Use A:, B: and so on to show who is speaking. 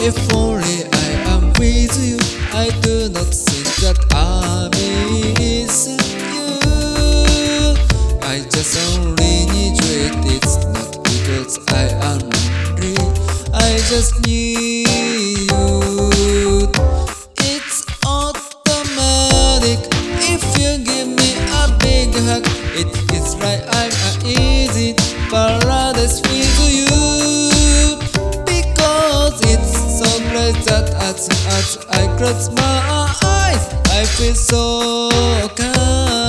A: If only I am with you, I do not think that I'm missing you. I just only need you, it's not because I am lonely. I just need you. It's automatic. If you give me a big hug, it is like I'm an easy paradise with you. Because it's so bright that as I close my eyes, I feel so calm.